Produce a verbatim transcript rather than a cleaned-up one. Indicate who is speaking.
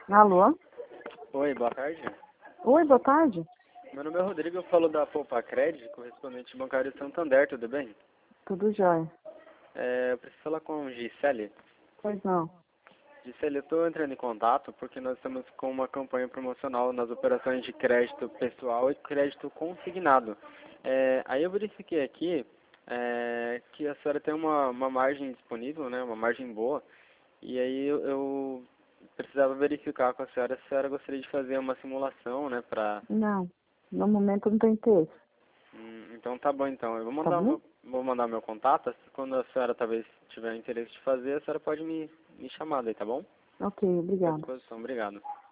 Speaker 1: Alô?
Speaker 2: Oi, boa tarde.
Speaker 1: Oi, boa tarde.
Speaker 2: Meu nome é Rodrigo, eu falo da Poupa Cred, correspondente bancário Santander, tudo bem?
Speaker 1: Tudo jóia.
Speaker 2: É, eu preciso falar com Gisele.
Speaker 1: Pois não.
Speaker 2: Gisele, eu estou entrando em contato porque nós estamos com uma campanha promocional nas operações de crédito pessoal e crédito consignado. É, aí eu verifiquei aqui é, que a senhora tem uma, uma margem disponível, né, uma margem boa, e aí eu, eu precisava verificar com a senhora se a senhora gostaria de fazer uma simulação, né, para...
Speaker 1: Não. No momento não tem interesse.
Speaker 2: Hum, então tá bom então. Eu vou
Speaker 1: Tá
Speaker 2: mandar o
Speaker 1: bom?
Speaker 2: meu, vou mandar meu contato. Quando a senhora talvez tiver interesse de fazer, a senhora pode me, me chamar daí, tá bom?
Speaker 1: Ok,
Speaker 2: Fico à
Speaker 1: obrigada.
Speaker 2: disposição. Obrigado.